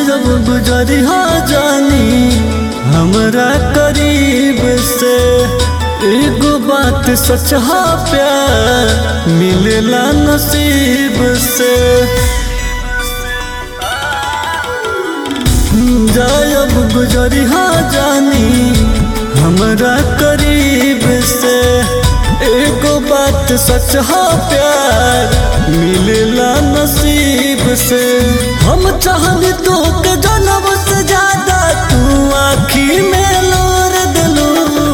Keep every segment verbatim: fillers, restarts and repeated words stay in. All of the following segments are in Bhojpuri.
जब गुजरिया जानी हमरा करीब से, एगो बात सच हा प्यार मिलेला नसीब से। जब गुजरिया जानी हमरा करीब से, एगो बात सच हा प्यार मिलेला नसीब से। हम चाहनी तो के जनम से ज्यादा तू आँखी में लोर दिलू,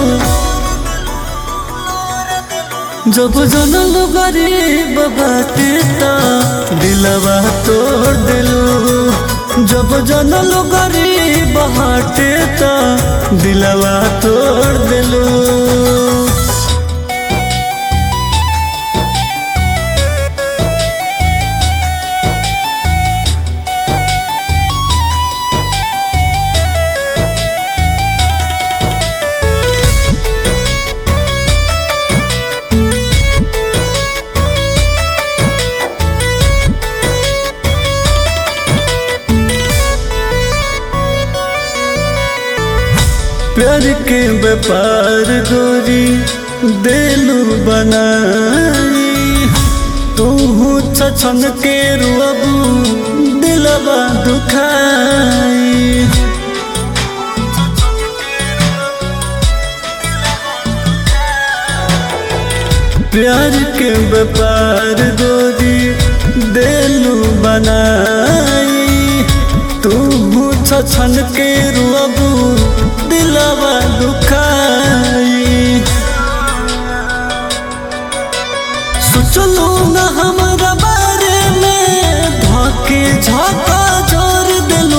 जब जनल गरीब बाटे ता दिलवा तोड़ दिलू, जब जनल गरीब बाटे ता दिलवा तोड़ दिलू। प्यार के व्यापार गोरी दिलू बनाई, तू छछन के रुअबू दिलवा दुखाई। प्यार के व्यापार गोरी दिलू बनाई, तू छछन के रुअबू दिलवा दुखाई। सोचलू न हमरा बारे में धोके झाका जोर दिलू,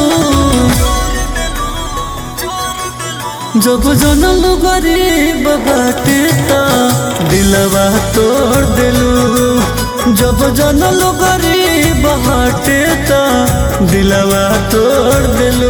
जब जनल गरीब बाटे ता दिलवा तोड़ दिलू, जब जनल गरीब बाटे ता दिलवा तोड़ दिलू।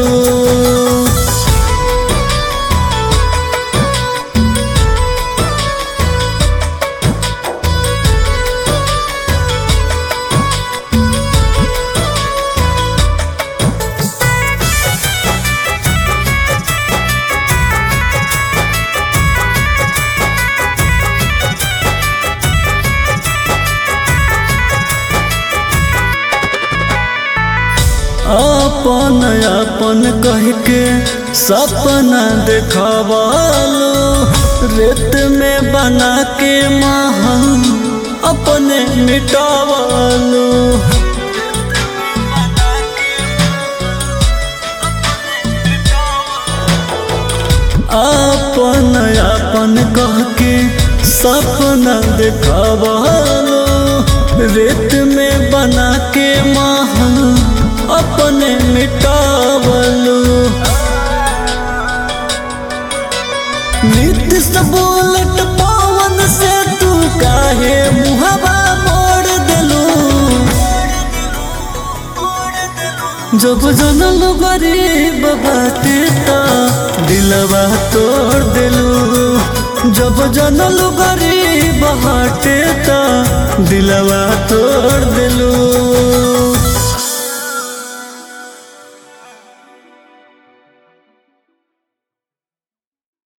अपन अपन कह के सपना देखावालो, रेत में बना के महल अपने मिटावालो। अपन अपन कह के सपना देखावालो, रेत में बना के महल अपने मिटावलो। नित्य से बोलत पवन से तू काहे मुहबा मोड़ दिलू, जब जनल गरीब बाटे ता दिलवा तोड़ दिलू, जब जनल गरीब बाटे ता दिलवा तोड़